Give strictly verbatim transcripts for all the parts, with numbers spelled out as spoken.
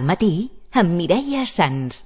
Matí, amb Mireia Sans.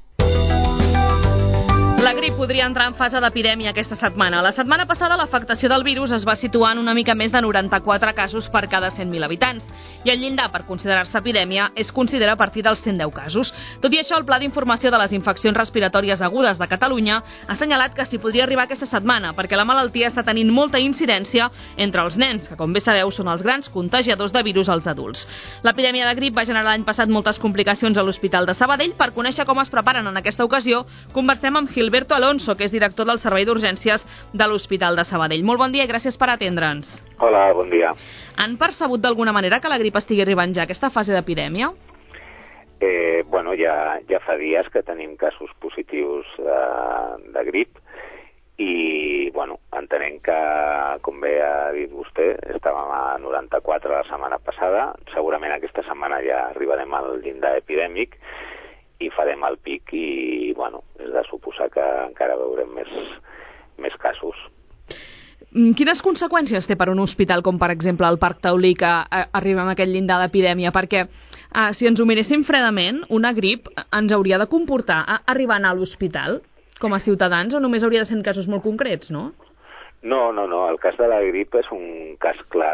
La grip podria entrar en fase d'epidèmia aquesta setmana. La setmana passada l'afectació del virus es va situar en una mica més de noranta-quatre casos per cada cent mil habitants i el llindar per considerar-se epidèmia es considera a partir dels cent deu casos. Tot i això, el Pla d'Informació de les Infeccions Respiratòries Agudes de Catalunya ha assenyalat que s'hi podria arribar aquesta setmana perquè la malaltia està tenint molta incidència entre els nens, que com bé sabeu són els grans contagiadors de virus als adults. L'epidèmia de grip va generar l'any passat moltes complicacions a l'Hospital de Sabadell. Per conèixer com es preparen en aquesta ocasió, conversem amb Gilberto Alonso, que és director del Servei d'Urgències de l'Hospital de Sabadell. Molt bon dia i gràcies per atendre'ns. Hola, bon dia. Han percebut d'alguna manera que la grip estigui arribant ja a aquesta fase d'epidèmia? Eh, bueno, ja, ja fa dies que tenim casos positius de, de grip i, bueno, entenem que, com bé ha dit vostè, estàvem a noranta-quatre la setmana passada. Segurament aquesta setmana ja arribarem al llindar epidèmic i farem el pic i, bueno, és de suposar que encara veurem més, més casos. Quines conseqüències té per un hospital com, per exemple, el Parc Taulí, que arriba a aquest llindar d'epidèmia? Perquè, eh, si ens ho miréssim fredament, una grip ens hauria de comportar a arribar a anar a l'hospital com a ciutadans o només hauria de ser en casos molt concrets, no? No, no, no. El cas de la grip és un cas clar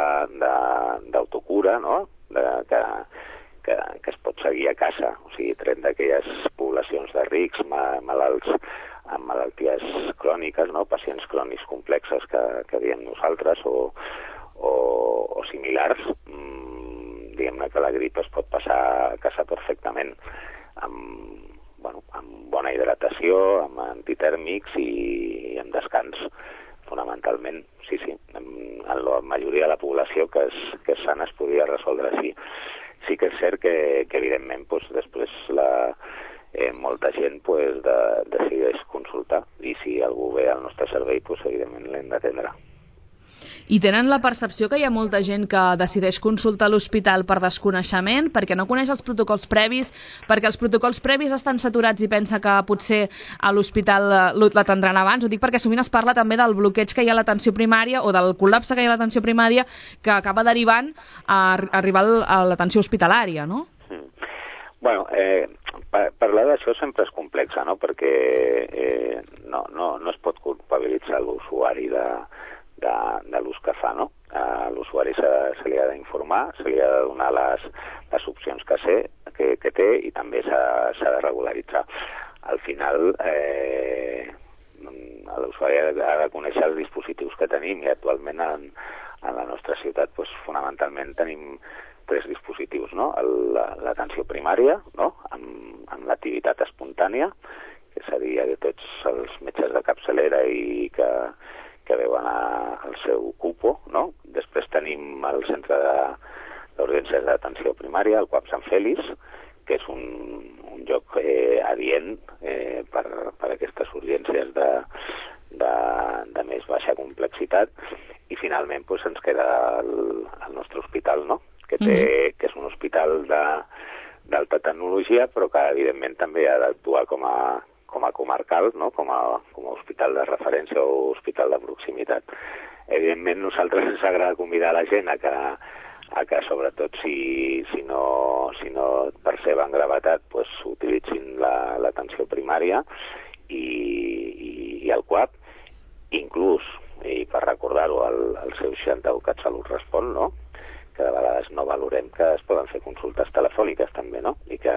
d'autocura, no? De, que, que, que es pot seguir a casa. O sigui, tret d'aquelles poblacions de rics, malalts, amb malalties cròniques, no? Pacients crònics complexes que, que diem nosaltres o, o, o similars, mmm, diguem-ne que la grip es pot passar a casa perfectament amb, bueno, amb bona hidratació, amb antitèrmics i, i amb descans, fonamentalment. Sí, sí, en, en la majoria de la població que és, que és sana es podria resoldre així. Sí que és cert que, que evidentment, doncs, després la Eh, molta gent pues, de, decideix consultar i si algú ve al nostre servei, pues, evidentment l'hem d'atendre. I tenen la percepció que hi ha molta gent que decideix consultar a l'hospital per desconeixement, perquè no coneix els protocols previs, perquè els protocols previs estan saturats i pensa que potser a l'hospital l'atendran abans? Ho dic perquè sovint es parla també del bloqueig que hi ha a l'atenció primària o del col·lapse que hi ha a l'atenció primària que acaba derivant a arribar a l'atenció hospitalària, no? Mm. Bueno, eh, parlar d'això sempre és complex, no? Perquè eh, no, no, no es pot culpabilitzar l'usuari de, de, de l'ús que fa, no? A l'usuari se, se li ha d'informar, se li ha de donar les, les opcions que, sé, que, que té i també s'ha de regularitzar. Al final, eh, l'usuari ha de conèixer els dispositius que tenim i actualment en, en la nostra ciutat pues, fonamentalment tenim tres dispositius, no? L'atenció primària, no? Amb, amb l'activitat espontània, que seria de tots els metges de capçalera i que, que veuen a, el seu cupo, no? Després tenim el centre d'urgències d'atenció primària, el CUAP Sant Fèlix, que és un, un lloc eh, adient eh, per, per aquestes urgències de, de, de més baixa complexitat, i finalment pues, ens queda el, el nostre hospital, no? Que, té, mm. que és un hospital d'alta tecnologia, però que evidentment també ha d'actuar com a, com a comarcal, no? com, a, com a hospital de referència o hospital de proximitat. Evidentment nosaltres ens agrada convidar la gent a que, a que sobretot si, si, no, si no perceben gravetat, pues, utilitzin l'atenció la, primària i, i, i el CUAP, inclús, i per recordar-ho, el, el seu seixanta-u CatSalut Respon, no? Que de vegades no valorem que es poden fer consultes telefòniques també, no? I que,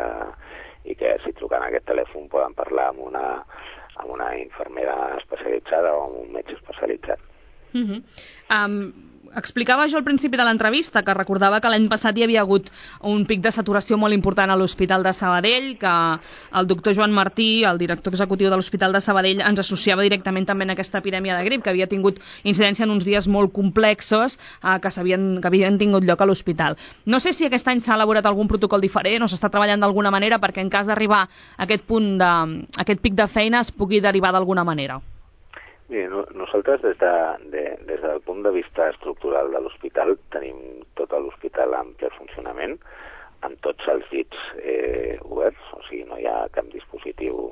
i que si truquen a aquest telèfon poden parlar amb una, amb una infermera especialitzada o amb un metge especialitzat. Uh-huh. um, explicava jo al principi de l'entrevista que recordava que l'any passat hi havia hagut un pic de saturació molt important a l'Hospital de Sabadell, que el doctor Joan Martí, el director executiu de l'Hospital de Sabadell, ens associava directament també en aquesta epidèmia de grip, que havia tingut incidència en uns dies molt complexos eh, que, que havien tingut lloc a l'hospital. No sé si aquest any s'ha elaborat algun protocol diferent o s'està treballant d'alguna manera perquè en cas d'arribar a aquest punt de, a aquest pic de feina es pugui derivar d'alguna manera. Bé, nosaltres des, de, de, des del punt de vista estructural de l'hospital tenim tot l'hospital en ple funcionament, amb tots els llits eh, oberts, o sigui, no hi ha cap dispositiu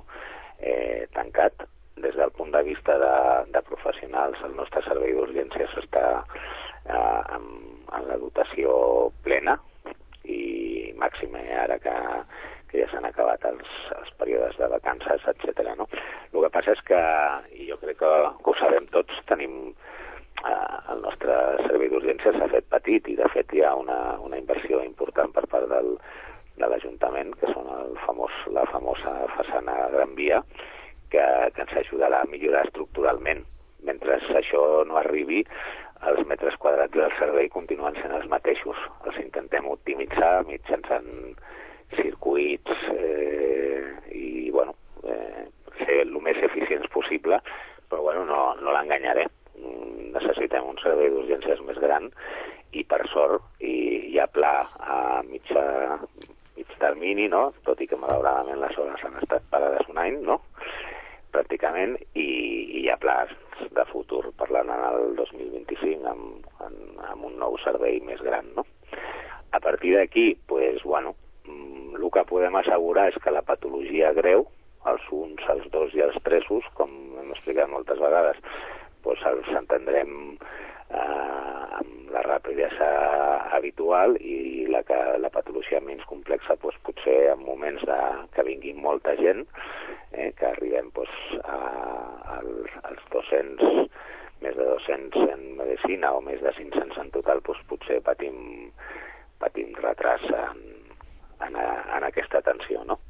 eh, tancat. Des del punt de vista de, de professionals, el nostre servei d'urgències està eh, en, en la dotació plena i màxima màxime ara que, que ja s'han acabat els, els períodes de vacances, etcètera. No? El que passa és que, i jo crec que, que ho sabem tots, tenim eh, el nostre servei d'urgències s'ha fet petit i de fet hi ha una, una inversió important per part del, de l'Ajuntament, que són el famós, la famosa façana Gran Via, que, que ens ajudarà a millorar estructuralment. Mentre això no arribi, els metres quadrats del servei continuen sent els mateixos. Els intentem optimitzar mitjançant circuits eh, i, bueno, eh, ser el més eficients possible, però, bueno, no, no l'enganyaré. Necessitem un servei d'urgències més gran i, per sort, i hi ha pla a mitja, mig termini, no? Tot i que, malauradament, les hores han estat parades un any, no? Pràcticament, i, i hi ha plans de futur, parlant en el dos mil vint-i-cinc amb, amb, amb un nou servei més gran, no? A partir d'aquí, pues, bueno, el que podem assegurar és que la patologia greu, els uns, els dos i els tresos, com hem explicat moltes vegades, pues els entendrem eh, amb la rapidesa habitual, i la, que, la patologia menys complexa pues, potser en moments de, que vingui molta gent, eh, que arribem pues, a, a, als dos-cents, més de dos-cents en medicina o més de cinc-cents en total, pues, potser patim, patim retras en, en, en aquesta atenció, no?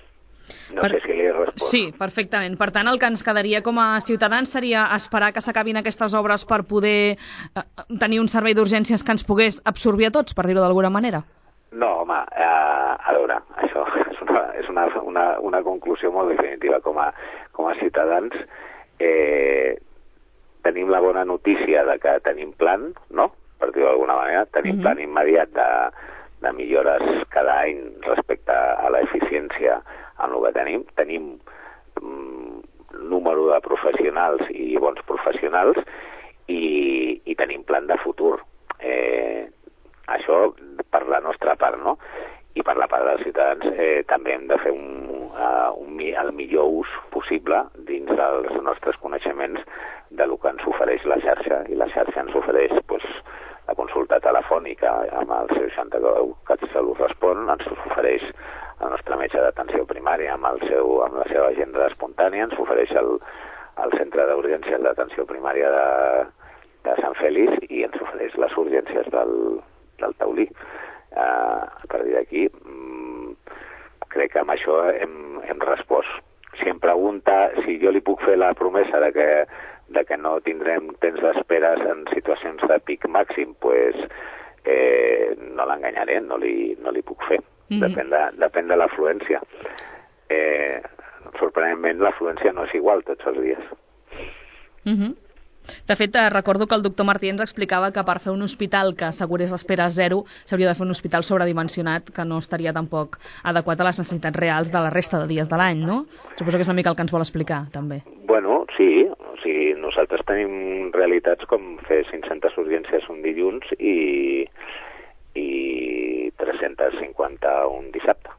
No per... sé si li respono. Sí, perfectament. Per tant, el que ens quedaria com a ciutadans seria esperar que s'acabin aquestes obres per poder eh, tenir un servei d'urgències que ens pogués absorbir a tots, per dir-ho d'alguna manera? No, home, eh, a veure, això és una, és una, una, una conclusió molt definitiva. Com a, com a ciutadans eh, tenim la bona notícia de que tenim plan, no?, per dir-ho d'alguna manera, tenim mm-hmm. plan immediat de, de millores cada any respecte a l'eficiència en el que tenim. Tenim mm, número de professionals i bons professionals i, i tenim plan de futur. Eh, això per la nostra part, no? I per la part dels ciutadans eh, també hem de fer un, uh, un, el millor ús possible dins dels nostres coneixements de lo que ens ofereix la xarxa, i la xarxa ens ofereix pues, la consulta telefònica amb el seixanta deu CatSalut Respon, ens ofereix el nostre metge d'atenció primària amb, el seu, amb la seva agenda espontània, ens ofereix el, el centre d'urgències d'atenció primària de, de Sant Fèlix i ens ofereix les urgències del, del Taulí. Uh, a partir d'aquí, mm, crec que amb això hem, hem respost. Si em pregunta si jo li puc fer la promesa de que, de que no tindrem temps d'esperes en situacions de pic màxim, pues, eh, no l'enganyaré, no li, no li puc fer. Mm-hmm. Depèn de, depèn de l'afluència. Eh, sorprenentment, l'afluència no és igual tots els dies. Mm-hmm. De fet, recordo que el doctor Martí ens explicava que per fer un hospital que assegurés l'espera zero s'hauria de fer un hospital sobredimensionat, que no estaria tampoc adequat a les necessitats reals de la resta de dies de l'any, no? Suposo que és una mica el que ens vol explicar, també. Bueno, sí. O sigui, nosaltres tenim realitats com fer cinc-centes urgències un dilluns i, i tres-cents cinquanta un dissabte.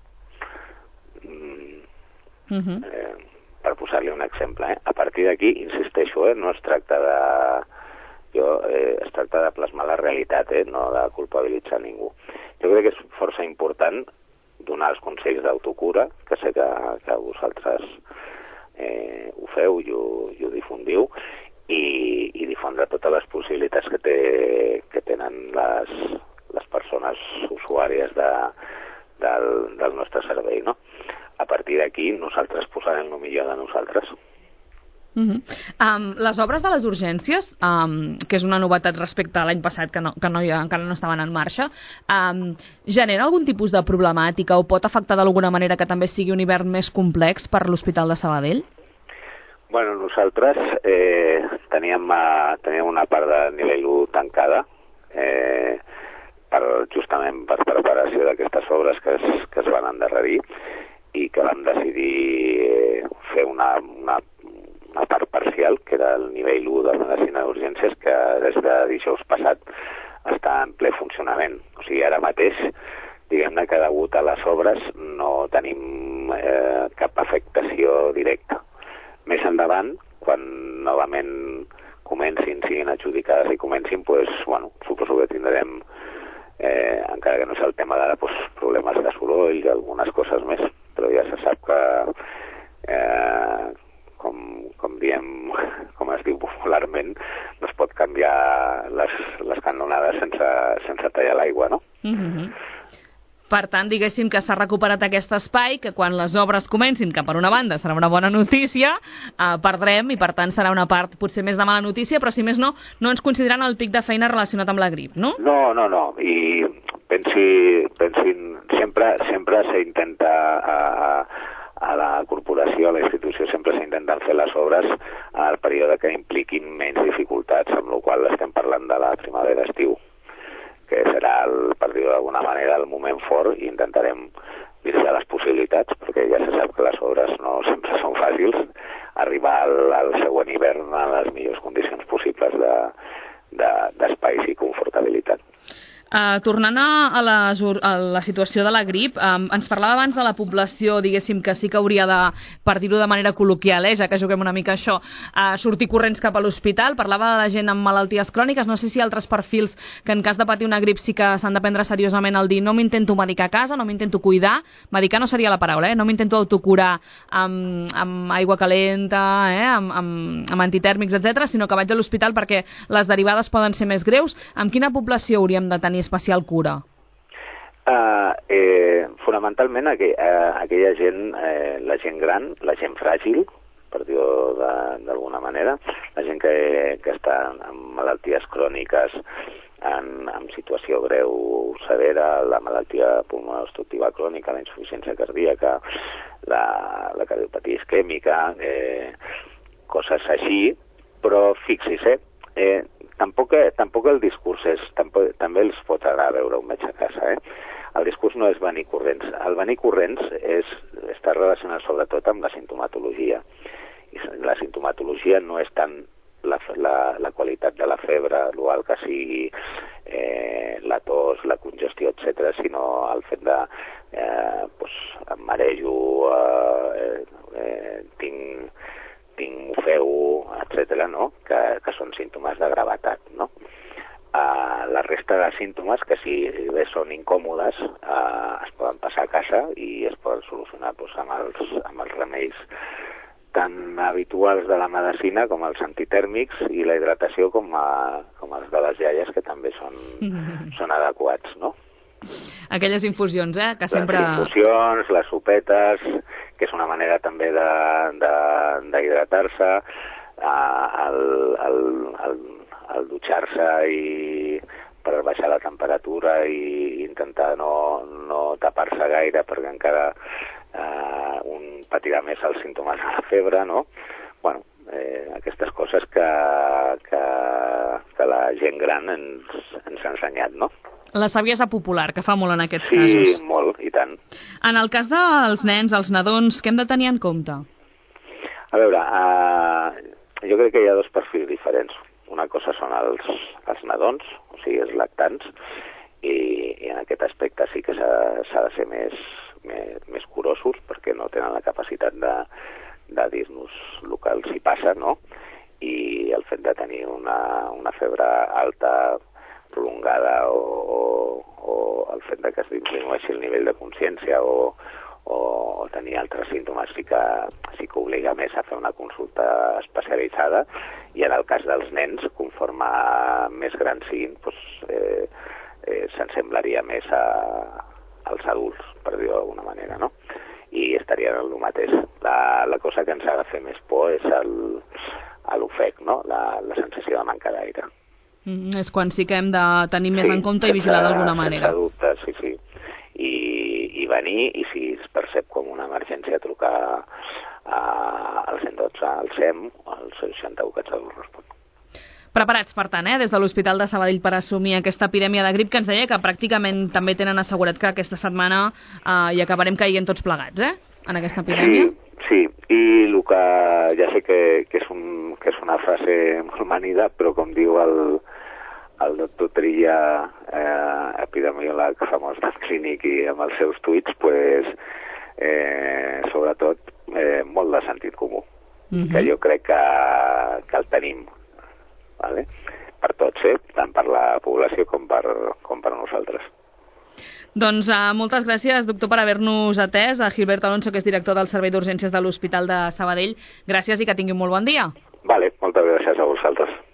Mm. Mm-hmm. Eh, per posar-li un exemple. Eh? A partir d'aquí, insisteixo, eh? no es tracta de... Jo, eh, es tracta de plasmar la realitat, eh? no de culpabilitzar ningú. Jo crec que és força important donar els consells d'autocura, que sé que, que vosaltres eh, ho feu i ho, i ho difundiu, i, i difondre totes les possibilitats que, té, que tenen les, les persones usuàries de, del, del nostre servei, no? A partir d'aquí nosaltres posarem el millor de nosaltres. Uh-huh. Um, les obres de les urgències, um, que és una novetat respecte a l'any passat, que, no, que no hi ha, encara no estaven en marxa, um, genera algun tipus de problemàtica o pot afectar d'alguna manera que també sigui un hivern més complex per l'Hospital de Sabadell? Bueno, nosaltres eh, teníem, uh, teníem una part de nivell u tancada, eh, per, justament per preparació d'aquestes obres que es, que es van endarrerir, i que vam decidir fer una, una, una part parcial, que era el nivell u de medicina d'urgències, que des de dijous passat està en ple funcionament. O sigui, ara mateix, diguem-ne que degut a les obres no tenim eh, cap afectació directa. Més endavant, quan novament comencin, siguin adjudicades i comencin, pues, bueno, suposo que tindrem, eh, encara que no és el tema d'ara, pues, problemes de solució coses més, però ja se sap que, eh, com, com diem, com es diu popularment, no es pot canviar les, les canonades sense, sense tallar l'aigua, no? Mm-hmm. Per tant, diguéssim que s'ha recuperat aquest espai, que quan les obres comencin, que per una banda serà una bona notícia, eh, perdrem, i per tant serà una part potser més de mala notícia, però si més no, no ens consideren el pic de feina relacionat amb la grip, no? No, no, no, i pensi, pensin, sempre, sempre s'intenta a, a la corporació, a la institució, sempre s'intenten fer les obres al període que impliquin menys dificultats, amb la qual cosa estem parlant de la primavera-estiu, que serà, el, per dir-ho d'alguna manera, el moment fort, i intentarem visualitzar les possibilitats, perquè ja se sap que les obres no sempre són fàcils, arribar al, al següent hivern en les millors condicions possibles de, de, d'espais i confortabilitat. Uh, tornant a, les, a la situació de la grip, um, ens parlava abans de la població, diguéssim, que sí que hauria de, per dir-ho de manera col·loquial, eh, ja que juguem una mica això, uh, sortir corrents cap a l'hospital. Parlava de la gent amb malalties cròniques. No sé si altres perfils que en cas de patir una grip sí que s'han de prendre seriosament el dir no m'intento medicar a casa, no m'intento cuidar. Medicar no seria la paraula, eh? No m'intento autocurar amb, amb aigua calenta, eh? amb, amb, amb antitèrmics, etcètera, sinó que vaig a l'hospital perquè les derivades poden ser més greus. Amb quina població hauríem de tenir especial cura? Uh, eh, fonamentalment aqu uh, aquella gent, eh, la gent gran, la gent fràgil, per dir-ho d'alguna manera, la gent que, que està amb malalties cròniques, en, en situació greu severa, la malaltia pulmonar obstructiva crònica, la insuficiència cardíaca, la, la cardiopatia isquèmica, eh, coses així, però fixis, eh, eh Tampoc, tampoc el discurs és, tampoc, també els pot agradar veure un metge a casa, eh? El discurs no és venir corrents. El venir corrents és, està relacionat sobretot amb la sintomatologia. I la sintomatologia no és tant la, la, la qualitat de la febre, l'ual que sigui eh, la tos, la congestió, etcètera, sinó el fet de eh, pues, em marejo, eh, eh, tinc... tinc mofeu, etcètera, no? que, que són símptomes de gravetat, no? Uh, la resta de símptomes, que si bé són incòmodes, uh, es poden passar a casa i es poden solucionar doncs, amb, els, amb els remeis tan habituals de la medicina com els antitèrmics i la hidratació com, a, com els de les iaies, que també són, són adequats, no? Aquelles infusions, eh? Que sempre... Les infusions, les sopetes, que és una manera també d'hidratar-se, el, el, el, el dutxar-se i per baixar la temperatura i intentar no, no tapar-se gaire perquè encara eh, un patirà més els símptomes de la febre, no? Bueno, eh, aquestes coses que, que, que la gent gran ens, ens ha ensenyat, no? La saviesa popular, que fa molt en aquests sí, casos. Sí, molt, i tant. En el cas dels nens, els nadons, què hem de tenir en compte? A veure, uh, jo crec que hi ha dos perfils diferents. Una cosa són els, els nadons, o sigui, els lactants, i, i en aquest aspecte sí que s'ha de ser més, més, més curosos, perquè no tenen la capacitat de, de dir-nos el que els hi passa, no? I el fet de tenir una, una febre alta, prolongada, o, o, o el fet de que es disminueixi el nivell de consciència o, o tenir altres símptomes sí que, sí que obliga més a fer una consulta especialitzada, i en el cas dels nens, conforme més grans siguin, doncs, eh, eh, s'ensemblaria més a, als adults, per dir-ho d'alguna manera, no? I estarien en el mateix. La, la cosa que ens ha de fer més por és l'ofec, no? La, la sensació de manca d'aire. Mm, és quan sí que hem de tenir més sí, en compte i vigilar d'alguna manera. Sense dubte, sí, sí. I, i venir, i si es percep com una emergència, trucar a, al cent dotze, al S E M, al seixanta-u que ens respon. Preparats, per tant, eh, des de l'Hospital de Sabadell per assumir aquesta epidèmia de grip, que ens deia que pràcticament també tenen assegurat que aquesta setmana eh, hi acabarem caient tots plegats, eh, en aquesta epidèmia. Sí, sí, i el que ja sé que, que, és un, que és una frase molt manida, però com diu el, el doctor Trilla, eh, epidemiòleg famós del Clínic, i amb els seus tuits, pues, eh, sobretot eh, molt de sentit comú, mm-hmm. que jo crec que, que el tenim, vale? Per tots, eh? Tant per la població com per, com per nosaltres. Doncs uh, moltes gràcies, doctor, per haver-nos atès. A Gilbert Alonso, que és director del Servei d'Urgències de l'Hospital de Sabadell. Gràcies i que tingui un molt bon dia. Vale, moltes gràcies a vosaltres.